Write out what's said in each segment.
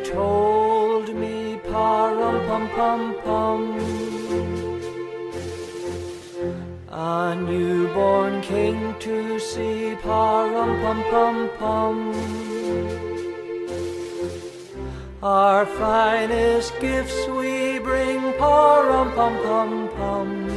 told me, pa-rum-pum-pum-pum, a newborn king to see, pa-rum-pum-pum-pum. Our finest gifts we bring, pa-rum-pum-pum-pum,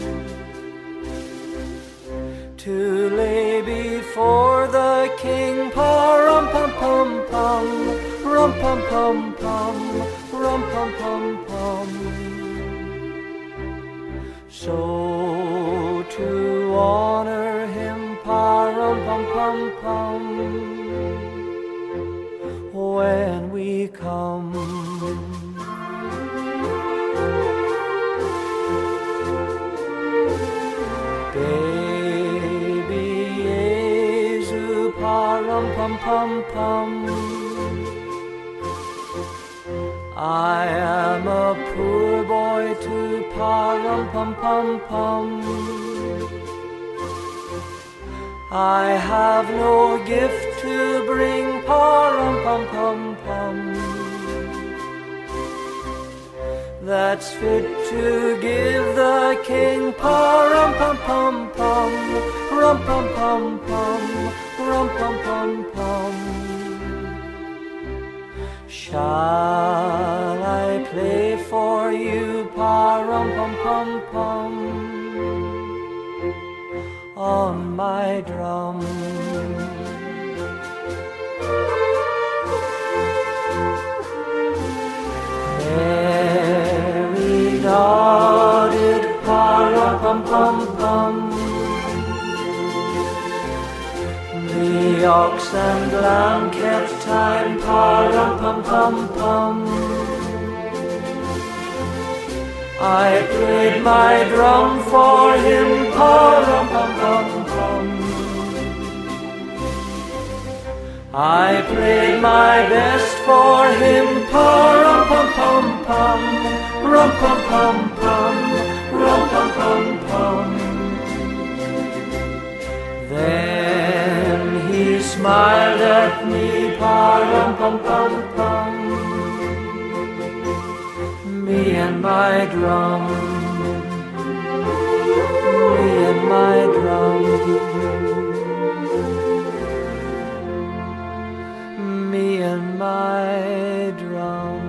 to lay before the king, pa-rum-pum-pum-pum, rum-pum-pum-pum, rum-pum-pum-pum. So to honor him, pa-rum-pum-pum-pum, when we come. Baby Yesu, pa-rum-pum-pum-pum, I am a poor boy to pa-rum-pum-pum-pum. I have no gift to bring, pa-rum-pum-pum-pum, that's fit to give the king, pa-rum-pum-pum-pum, rum-pum-pum-pum, rum-pum-pum-pum. Shall I play for you, pa-rum-pum-pum-pum, on my drum? Mary nodded, pa-rum-pum-pum-pum, the ox and lamb kept time, pa-rum-pum-pum-pum. I played my drum for him, pa-rum-pum-pum-pum. I played my best for him, pa-rum-pum-pum-pum, rum-pum-pum-pum, rum-pum-pum-pum. Then he smiled at me, pa-rum-pum-pum-pum, me and my drum, me and my drum, me and my drum.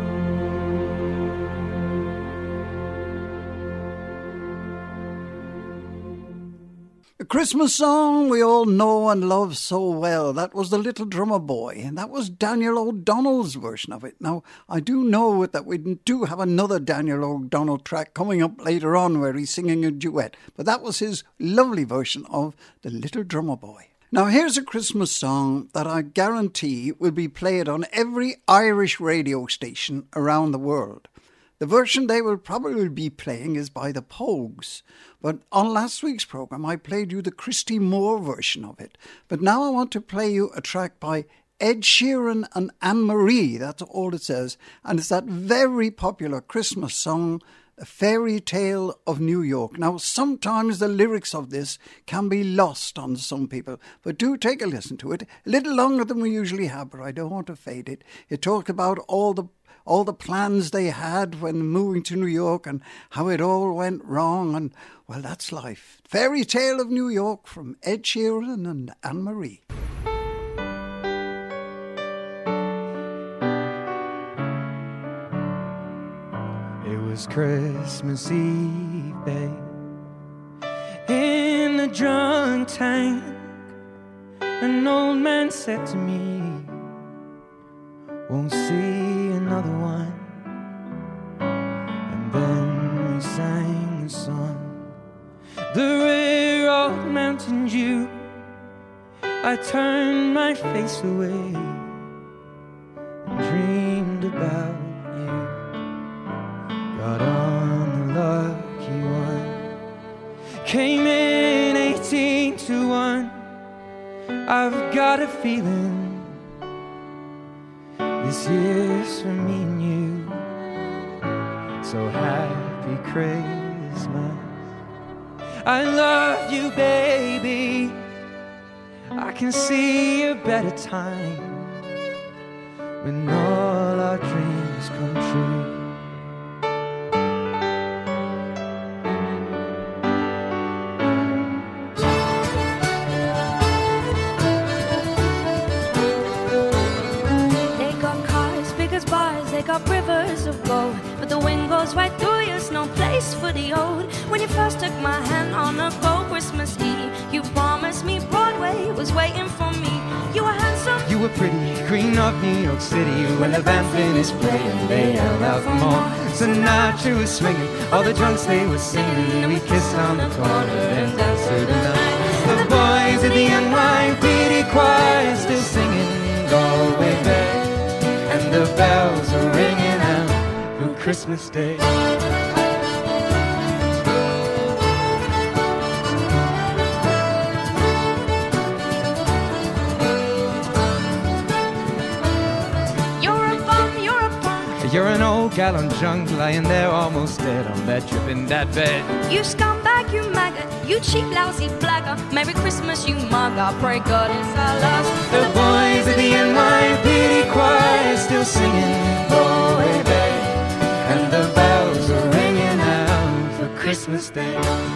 A Christmas song we all know and love so well. That was The Little Drummer Boy, and that was Daniel O'Donnell's version of it. Now, I do know that we do have another Daniel O'Donnell track coming up later on where he's singing a duet, but that was his lovely version of The Little Drummer Boy. Now, here's a Christmas song that I guarantee will be played on every Irish radio station around the world. The version they will probably be playing is by the Pogues. But on last week's programme, I played you the Christy Moore version of it. But now I want to play you a track by Ed Sheeran and Anne-Marie. That's all it says. And it's that very popular Christmas song, A Fairy Tale of New York. Now, sometimes the lyrics of this can be lost on some people, but do take a listen to it. A little longer than we usually have, but I don't want to fade it. It talks about all the plans they had when moving to New York and how it all went wrong, and, well, that's life. Fairy Tale of New York from Ed Sheeran and Anne-Marie. It was Christmas Eve, babe, in the drunk tank. An old man said to me, won't see another one. And then we sang a song, the rare old Mountain Dew. I turned my face away and dreamed about you. Got on the lucky one, came in 18-1. I've got a feeling this year's for me and you. So happy Christmas. I love you, baby. I can see a better time when all our dreams come true. They got rivers of gold, but the wind goes right through you. There's no place for the old. When you first took my hand on a cold Christmas Eve, you promised me Broadway was waiting for me. You were handsome, you were pretty, queen of New York City. When the band finished playing, they yelled out for more. Sinatra was swinging, all the drunks they were singing, and we kissed on the corner and danced through the night. The boys of the NYPD choir still singing Galway Bay, and the bells are ringing out for Christmas Day. You're an old gallon junk lying there almost dead on that trip in that bed. You scumbag, you maggot, you cheap lousy blagger. Merry Christmas, you mug, I pray God it's our last. The boys of the NYPD choir still singing Galway Bay, and the bells are ringing out for Christmas Day.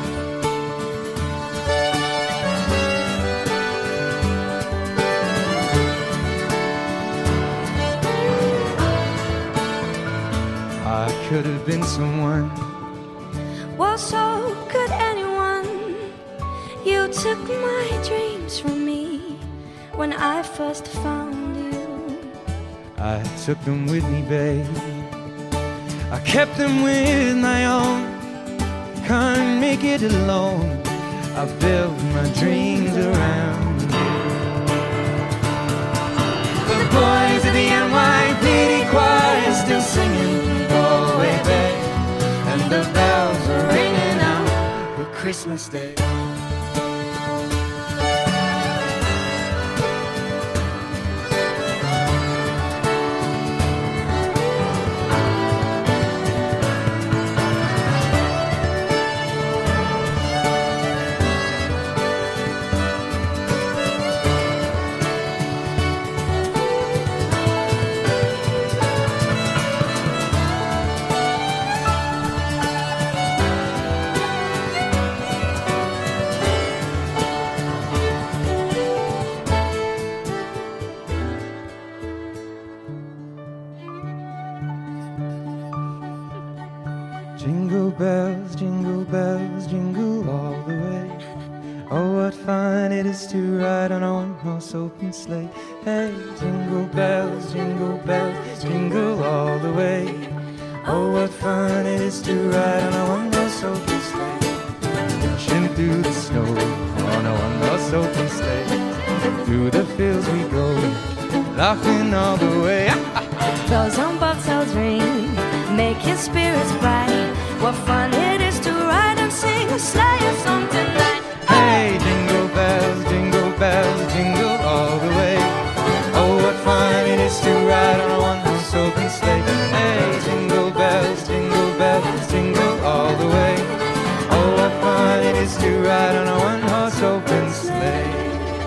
I could have been someone. Well, so could anyone. You took my dreams from me when I first found you. I took them with me, babe. I kept them with my own. Can't make it alone. I built my dreams around you. The boys of the NYPD choir still singing Galway Bay, and the bells are ringing out for Christmas Day. Jingle bells, jingle all the way. Oh, what fun it is to ride on a one-horse open sleigh. Hey, jingle bells, jingle all the way. Oh, what fun it is to ride on a one-horse open sleigh. Dashing through the snow on a one-horse open sleigh. Through the fields we go, laughing all the way. Bells on bobtails ring, make your spirits bright. What fun it is to ride and sing a sleigh song tonight. Hey, jingle bells, jingle all the way. Oh, what fun it is to ride on a one-horse open sleigh. Hey, jingle bells, jingle all the way. Oh, what fun it is to ride on a one-horse open sleigh.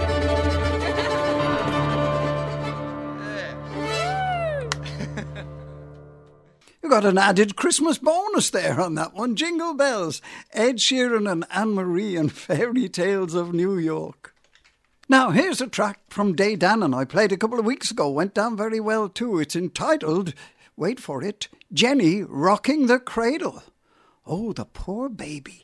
You got an added Christmas bonus there on that one. Jingle Bells, Ed Sheeran and Anne-Marie and Fairy Tales of New York. Now, here's a track from Day Dannon I played a couple of weeks ago. Went down very well too. It's entitled, wait for it, Jenny Rocking the Cradle. Oh, the poor baby.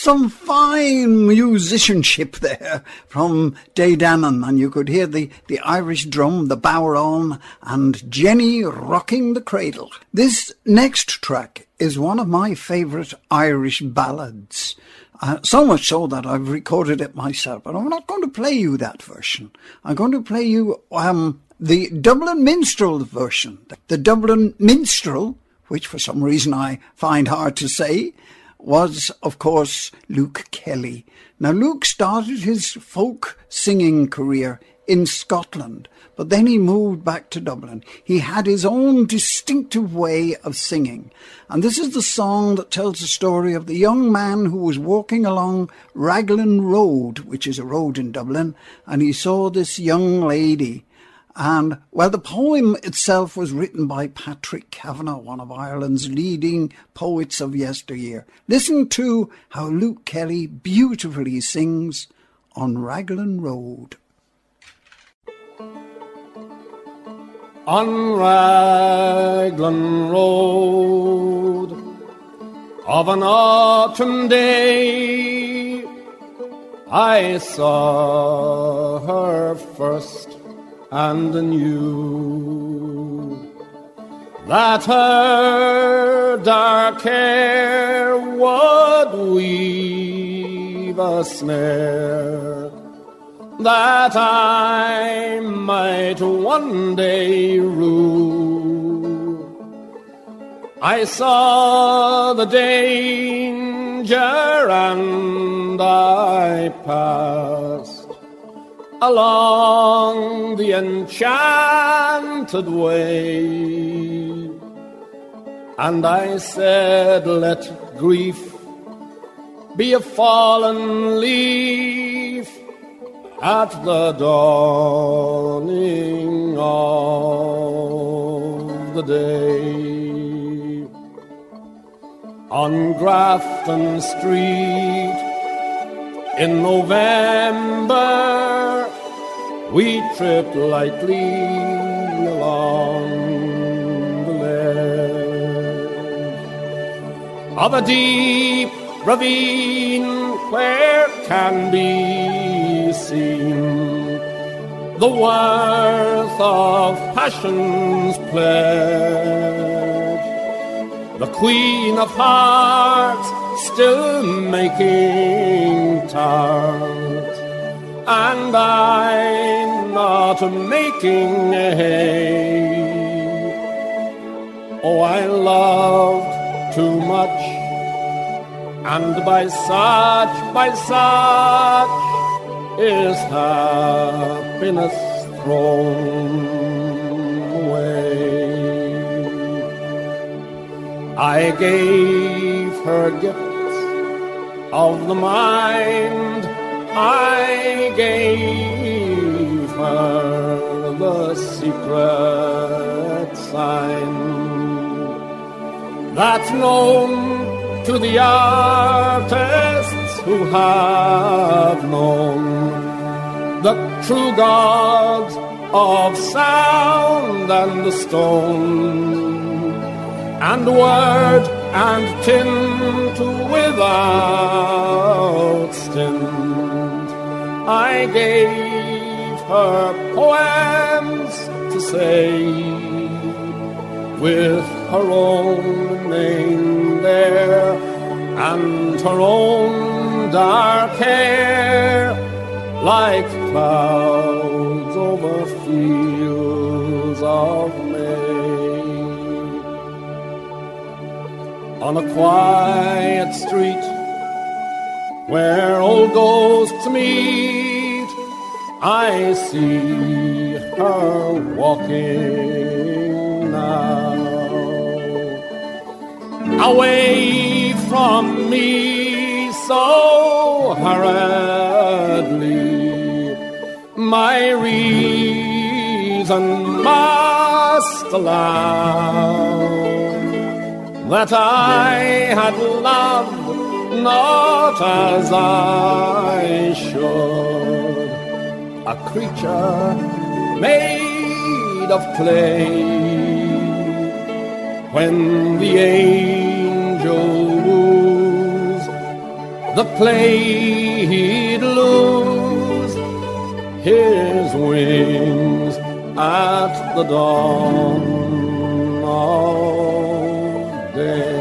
some fine musicianship there from Danann, and you could hear the Irish drum, the bodhrán, and Jenny rocking the cradle. This next track is one of my favourite Irish ballads. So much so that I've recorded it myself, but I'm not going to play you that version. I'm going to play you the Dublin Minstrel version. The Dublin Minstrel, which for some reason I find hard to say, was, of course, Luke Kelly. Now, Luke started his folk singing career in Scotland, but then he moved back to Dublin. He had his own distinctive way of singing. And this is the song that tells the story of the young man who was walking along Raglan Road, which is a road in Dublin, and he saw this young lady. And, well, the poem itself was written by Patrick Kavanagh, one of Ireland's leading poets of yesteryear. Listen to how Luke Kelly beautifully sings on Raglan Road. On Raglan Road of an autumn day, I saw her first and knew that her dark hair would weave a snare that I might one day rue. I saw the danger and I passed along the enchanted way, and I said, let grief be a fallen leaf at the dawning of the day. On Grafton Street in November, we tripped lightly along the ledge of a deep ravine where can be seen the worth of passion's pledge. The Queen of Hearts still making tart, and I'm not making hay. Oh, I loved too much, and by such is happiness thrown away. I gave her gifts of the mind, I gave her the secret sign that's known to the artists who have known the true gods of sound and the stone, and word and tint without stint. I gave her poems to say, with her own name there, and her own dark hair, like clouds over fields of May. On a quiet street where old ghosts meet, I see her walking now, away from me so hurriedly. My reason must allow that I had loved not as I should, a creature made of clay. When the angel woos the play he'd lose his wings at the dawn of day.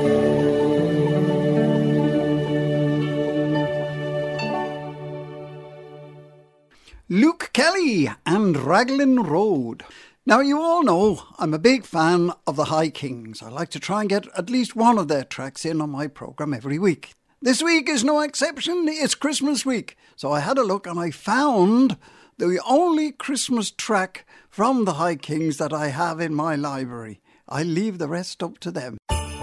Luke Kelly and Raglan Road. Now, you all know I'm a big fan of the High Kings. I like to try and get at least one of their tracks in on my programme every week. This week is no exception. It's Christmas week. So I had a look and I found the only Christmas track from the High Kings that I have in my library. I leave the rest up to them.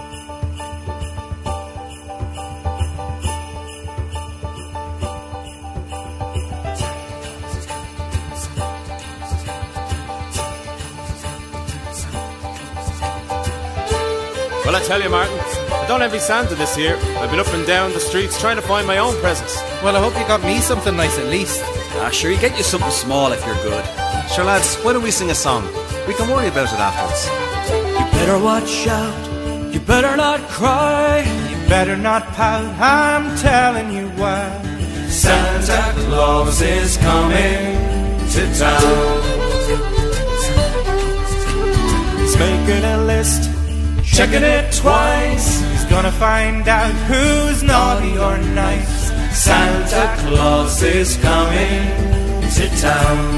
Well, I tell you, Martin, I don't envy Santa this year. I've been up and down the streets trying to find my own presents. Well, I hope you got me something nice at least. Sure, you get you something small if you're good. Sure, lads, why don't we sing a song? We can worry about it afterwards. You better watch out, you better not cry, You better not pout, I'm telling you why. Santa Claus is coming to town. He's making a list, checking it twice. He's gonna find out who's naughty or nice. Santa Claus is coming to town.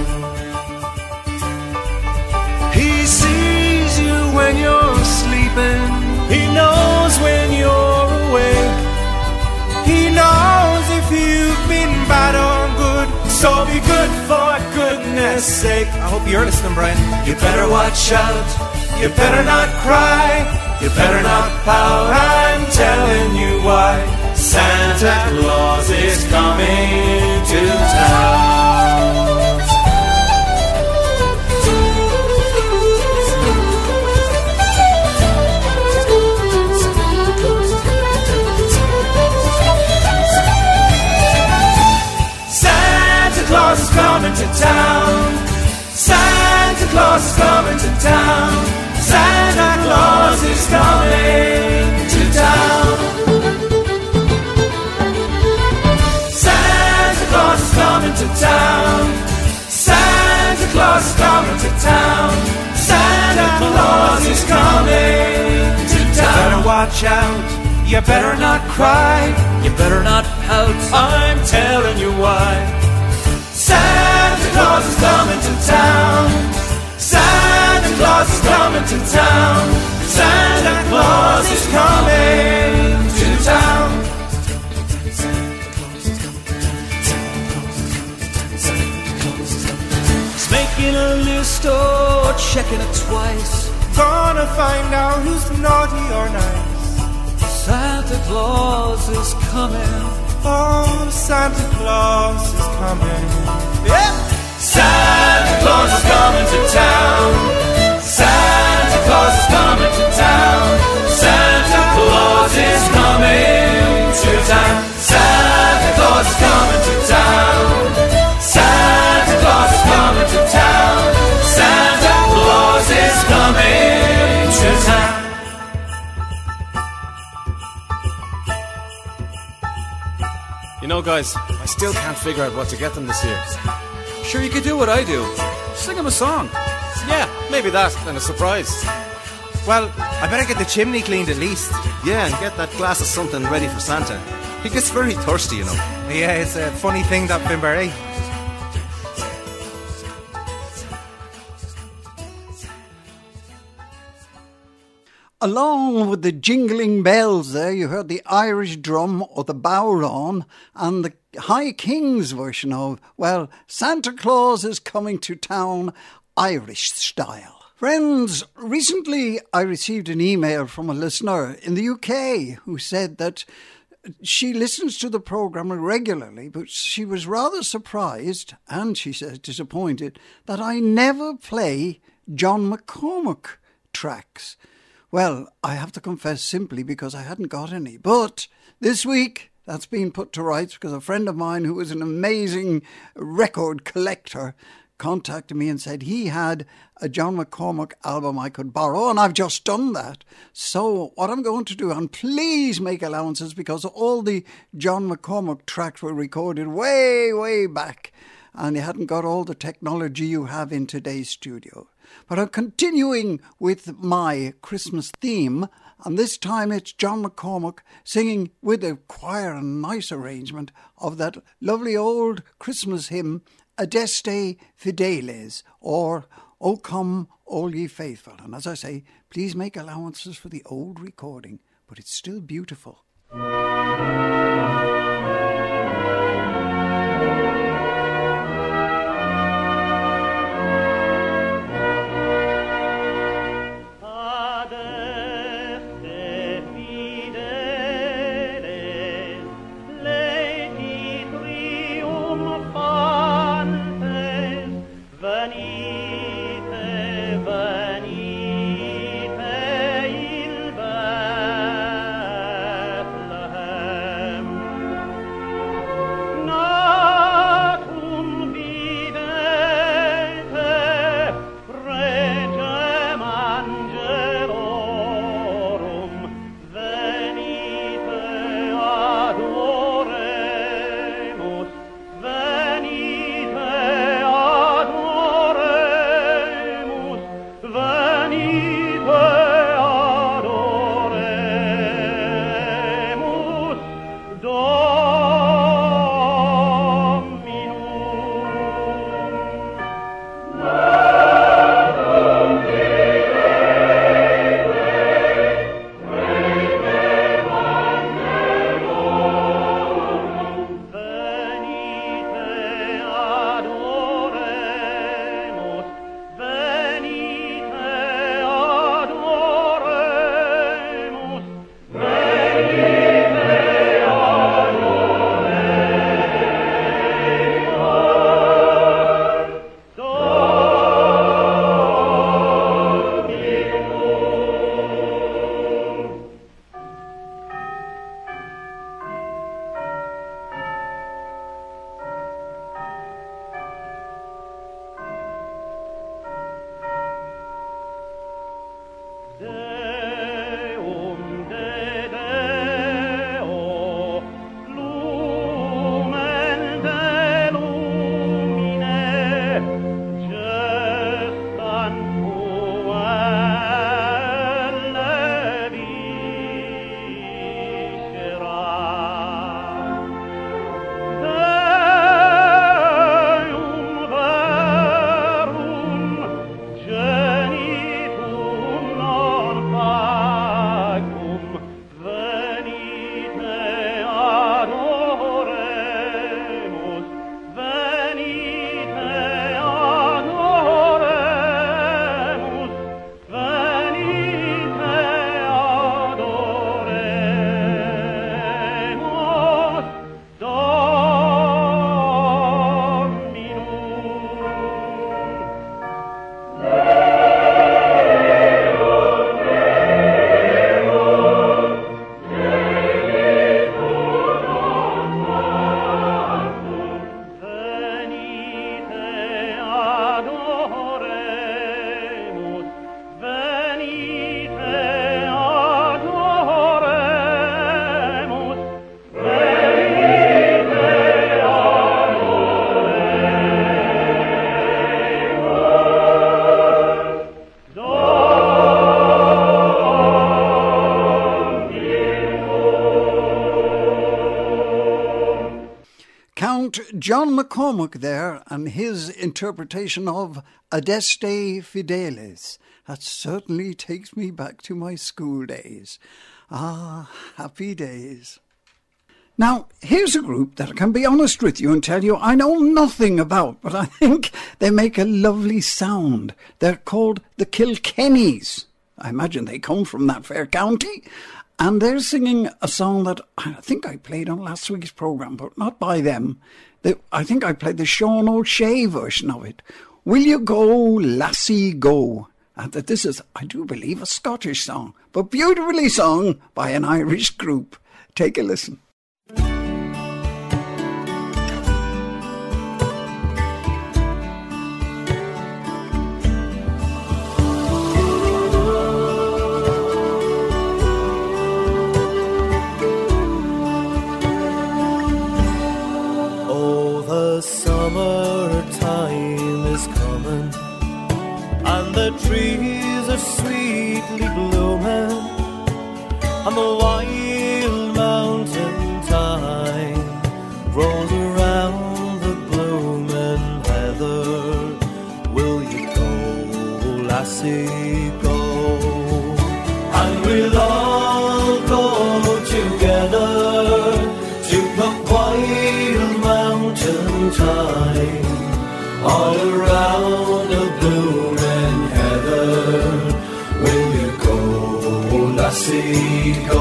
He sees you when you're sleeping. He knows when you're awake. He knows if you've been bad or good. So be good for goodness sake. I hope you're listening, Brian. You better watch out, you better not cry, you better not pout, I'm telling you why. Santa Claus is coming to town. Santa Claus is coming to town. Santa Claus is coming to town. Santa Claus is coming to town. Santa Claus is coming to town. Santa Claus is coming to town. Santa Claus is coming to town. Better watch out, you better not cry, You better not pout, I'm telling you why. Santa Claus is coming to town. Santa Claus is coming to town. Santa Claus is coming to town. He's making a list, oh, checking it twice. gonna find out who's naughty or nice. Santa Claus is coming. Oh, Santa Claus is coming. Yeah. Santa Claus is coming to town. Santa Claus is coming to town. Santa Claus is coming to town. Santa Claus is coming to town. Santa Claus is coming to town. Santa Claus is coming to town. You know, guys, I still can't figure out what to get them this year. Sure, you could do what I do. Sing him a song. Yeah, maybe that, and a surprise. Well, I better get the chimney cleaned at least. Yeah, and get that glass of something ready for Santa. He gets very thirsty, you know. Yeah, it's a funny thing, that Finbar, eh? Along with the jingling bells there, you heard the Irish drum or the bowron and the High Kings version of, well, Santa Claus is coming to town, Irish style. Friends, recently I received an email from a listener in the UK who said that she listens to the programme regularly, but she was rather surprised, and she says disappointed, that I never play John McCormack tracks. Well, I have to confess simply because I hadn't got any. But this week, that's been put to rights because a friend of mine who is an amazing record collector contacted me and said he had a John McCormack album I could borrow, and I've just done that. So what I'm going to do, and please make allowances because all the John McCormack tracks were recorded way, way back, and you hadn't got all the technology you have in today's studio. But I'm continuing with my Christmas theme, and this time it's John McCormack singing with a choir and nice arrangement of that lovely old Christmas hymn, Adeste Fideles, or O Come All Ye Faithful. And as I say, please make allowances for the old recording, but it's still beautiful. John McCormack there and his interpretation of Adeste Fideles. That certainly takes me back to my school days. Ah, happy days. Now, here's a group that I can be honest with you and tell you I know nothing about, but I think they make a lovely sound. They're called the Kilkennys. I imagine they come from that fair county. And they're singing a song that I think I played on last week's programme, but not by them. I think I played the Sean O'Shea version of it. Will You Go, Lassie, Go? And that this is, I do believe, a Scottish song, but beautifully sung by an Irish group. Take a listen. is coming, and the trees are sweetly blooming, and the wild mountain thyme grows around the blooming heather. Will you go, lassie, go? And we'll all go together to the wild mountain thyme, all around the blooming heather. Will you go, lassie, go?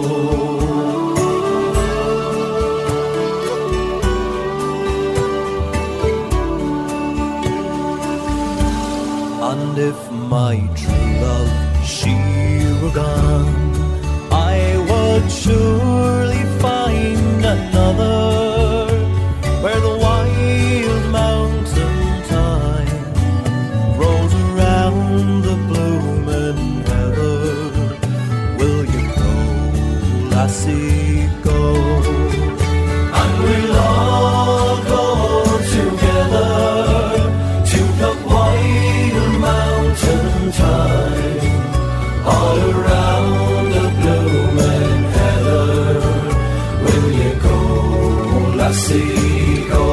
And if my true love, she were gone, I would surely find another, where the wild mountain thyme grows around the blooming heather. Will you go, lassie, go? And we'll all go together to the wild mountain thyme, all around the blooming heather. Will you go, lassie, go?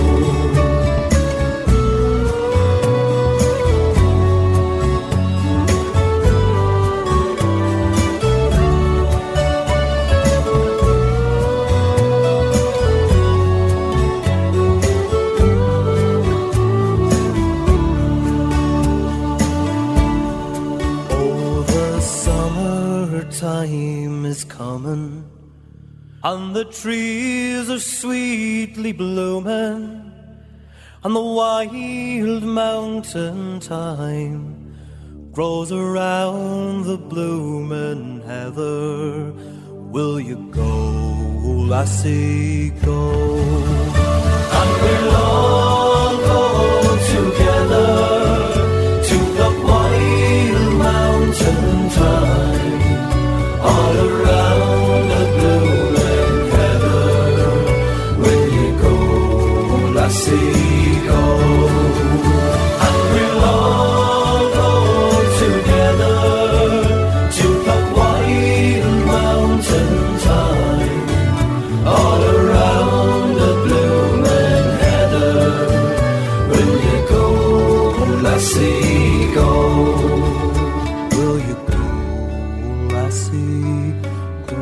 Time is coming, and the trees are sweetly blooming, and the wild mountain thyme grows around the blooming heather. Will you go, lassie, go? And we'll all go together to the wild mountain thyme, all around the blooming heather. Will you go, lassie, go? And we'll all go together to the wild mountain thyme, all around the blooming heather. Will you go, lassie, go? Will you go, lassie, go?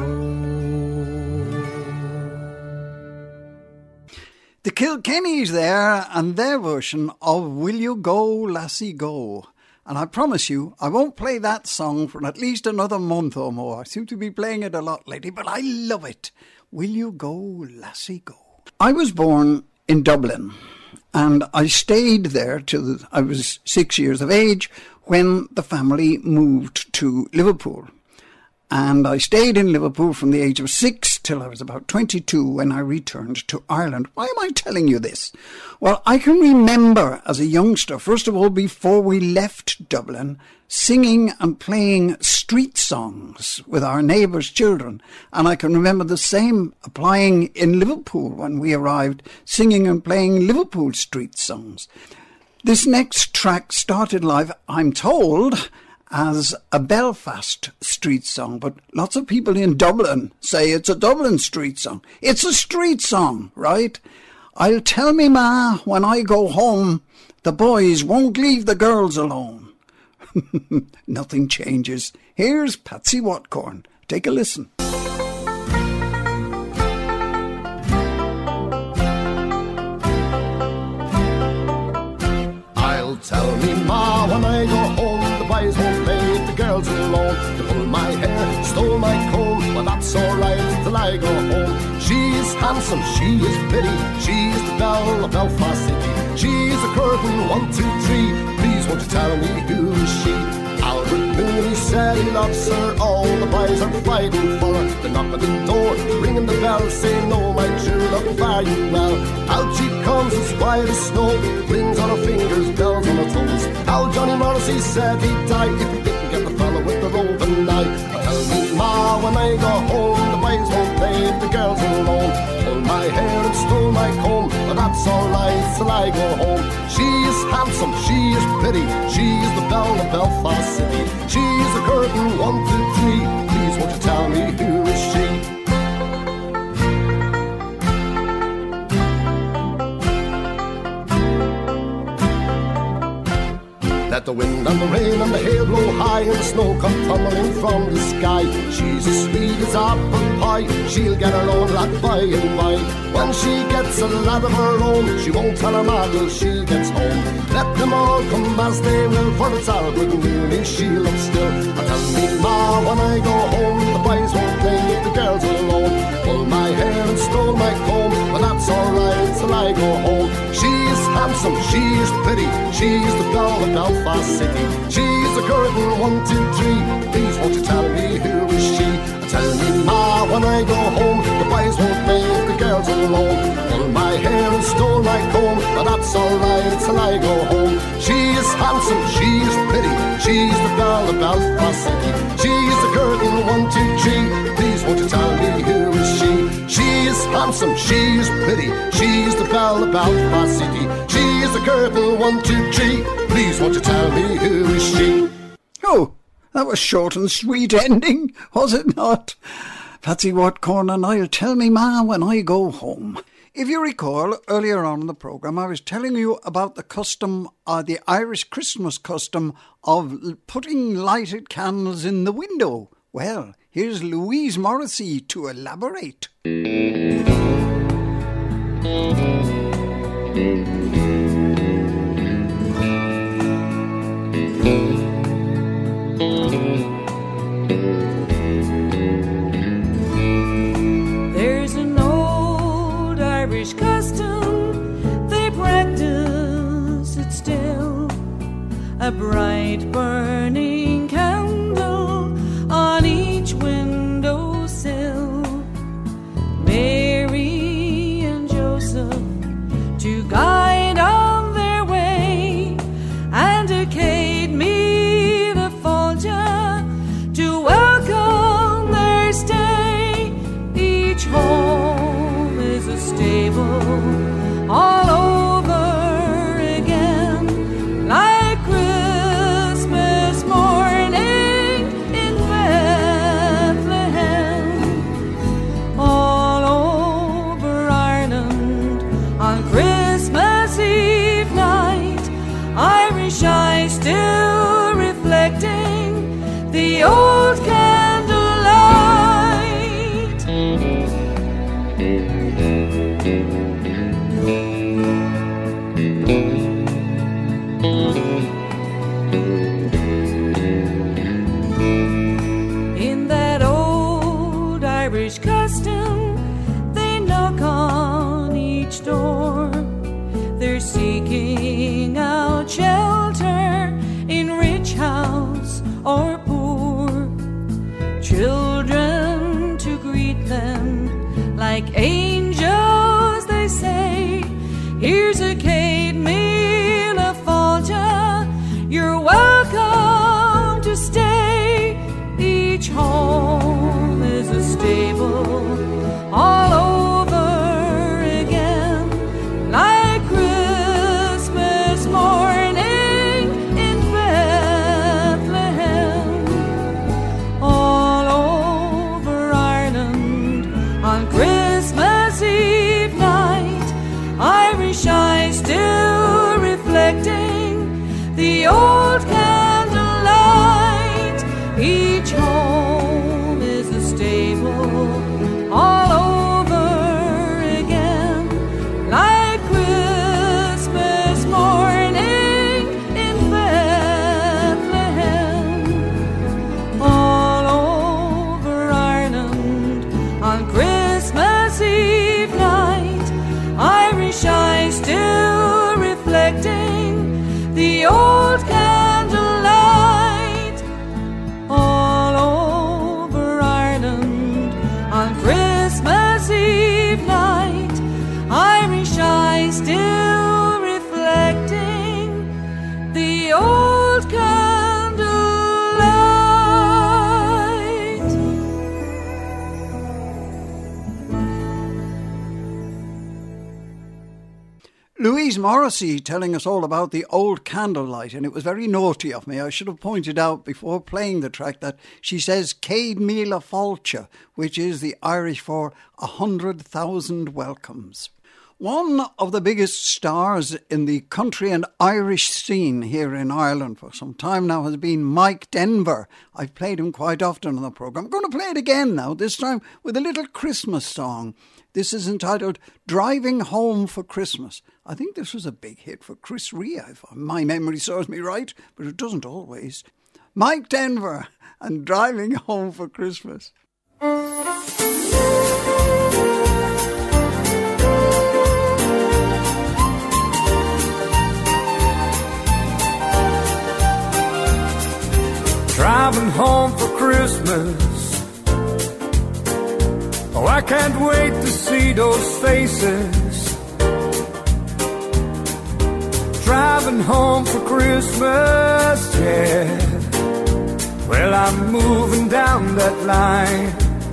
The Kilkennys there, and their version of Will You Go, Lassie, Go. And I promise you, I won't play that song for at least another month or more. I seem to be playing it a lot lately, but I love it. Will you go, lassie, go? I was born in Dublin, and I stayed there till I was 6 years of age when the family moved to Liverpool. And I stayed in Liverpool from the age of 6 till I was about 22 when I returned to Ireland. Why am I telling you this? Well, I can remember as a youngster, first of all, before we left Dublin, singing and playing street songs with our neighbours' children. And I can remember the same applying in Liverpool when we arrived, singing and playing Liverpool street songs. This next track started live, I'm told, as a Belfast street song, but lots of people in Dublin say it's a Dublin street song. It's a street song, right? I'll tell me ma when I go home, the boys won't leave the girls alone. Nothing changes. Here's Patsy Watcorn. Take a listen. I'll tell me ma when I go home, the boys won't leave the girls alone. They pulled my hair, stole my comb, but that's alright till I go home. She's handsome, she is pretty, she's the belle of Belfast City. She's a curtain, 1, 2, 3, please won't you tell me who is she? Albert Mooney said he loves her, all the boys are fighting for her. They knock at the door, ringing the bell, saying, no, my true love, fare you well. Out she comes as white as snow, rings on her fingers, bells on her toes. How Johnny Morrissey said he'd die if he didn't get the fella with the roving eye. Tell me ma when I go home, the boys won't leave the girls alone. Pulled my hair and stole my comb, but that's alright till I go home. She is handsome, she is pretty, she is the belle of Belfast City. She is a curtain 1, 2, 3. Please won't you tell me who is she? Let the wind and the rain and the hail blow high, and the snow come tumbling from the sky. She's as sweet as apple pie, she'll get her own lad by and by. When she gets a lad of her own, she won't tell her ma till she gets home. Let them all come as they will, for it's all good and nearly she'll look still. And tell me ma, when I go home, the boys won't play with the girls alone. Pulled my hair and stole my comb, but that's alright till I go home. She is handsome, she is pretty, she's the belle of Belfast City. She's a curtain 1, 2, 3. Please won't you tell me who is she? Tell me ma, when I go home, the boys won't make the girls alone. Pulled my hair and stole my comb, but that's alright till I go home. She is handsome, she is pretty, she's the belle of Belfast City. She's the curtain 1, 2, 3. Please won't you tell me who is she? She is handsome, she is pretty, she's the belle of Belfast City. She is the curtain 1, 2, 3. Please won't you tell me who is she? Oh, that was short and sweet ending, was it not? Patsy Watcorn and I'll tell me ma when I go home. If you recall, earlier on in the programme, I was telling you about the custom, the Irish Christmas custom of putting lighted candles in the window. Well, here's Louise Morrissey to elaborate. There's an old Irish custom, they practice it still. A bright burning candle on each windowsill. Mary and Joseph to guide on their way, and a Kate me the Folger to welcome their stay. Each home is a stable all over again, like Christmas morning in Bethlehem. All over Ireland on Christmas Eve night, Irish eyes still reflecting the old candlelight. In that old Irish custom, they knock on each door. They're seeking out shelter in rich house or poor. Children to greet them like angels, they say. Here's a Kate meal of Folger, you're welcome to stay. Each home is a stable all over again, like Christmas morning in Bethlehem. All over Ireland on Christmas Eve night, Irish eyes still reflecting the old candlelight. Each home is a stable all over again, like Christmas morning in Bethlehem. All over Ireland on Christmas Eve night, Irish eyes still reflecting the old Louise Morrissey telling us all about the old candlelight, and it was very naughty of me. I should have pointed out before playing the track that she says Céad Míle Fáilte, which is the Irish for 100,000 welcomes. One of the biggest stars in the country and Irish scene here in Ireland for some time now has been Mike Denver. I've played him quite often on the programme. I'm going to play it again now, this time with a little Christmas song. This is entitled Driving Home for Christmas. I think this was a big hit for Chris Rea, if my memory serves me right, but it doesn't always. Mike Denver and Driving Home for Christmas. Driving home for Christmas. Oh, I can't wait to see those faces. Driving home for Christmas, yeah. Well, I'm moving down that line,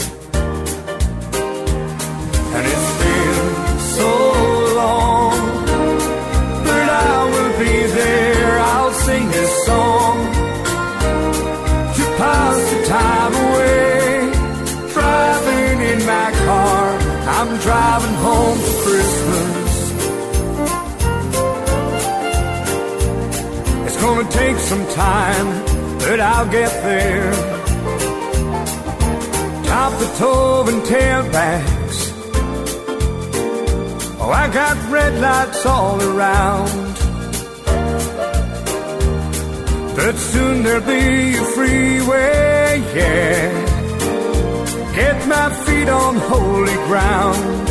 and it's been so long, but I will be there. I'll sing this song to pass the time away. Driving in my car, I'm driving home for Christmas. It's gonna take some time, but I'll get there. Top the toe and tailbacks. Oh, I got red lights all around, but soon there'll be a freeway, yeah. Get my feet on holy ground.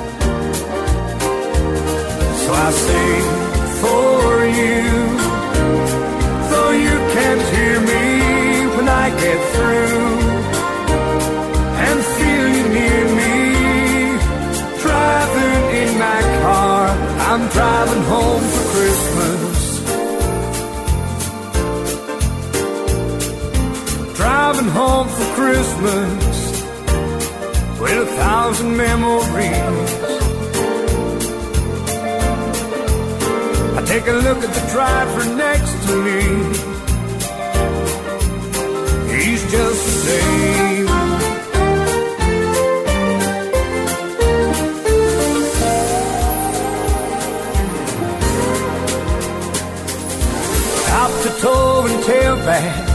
So I sing for you, though you can't hear me when I get through, and feel you near me. Driving in my car, I'm driving home for Christmas. Driving home for Christmas with 1,000 memories. I take a look at the driver next to me. He's just the same. Top to toe and tailbacks.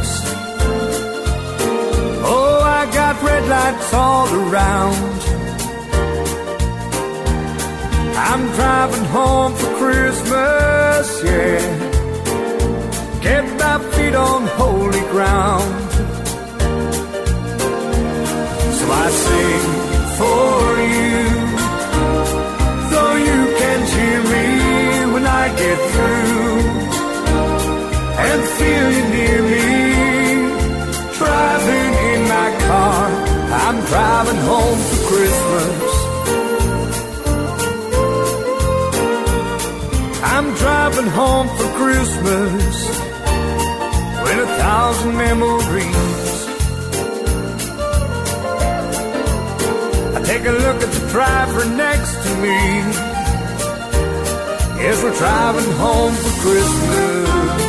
Oh, I got red lights all around. I'm driving home for Christmas, yeah. Get my feet on holy ground. So I sing for you, though you can't hear me when I get through, and feel you near me. Driving in my car, I'm driving home for Christmas. I'm driving home for Christmas with 1,000 memories. I take a look at the driver next to me. Yes, we're driving home for Christmas.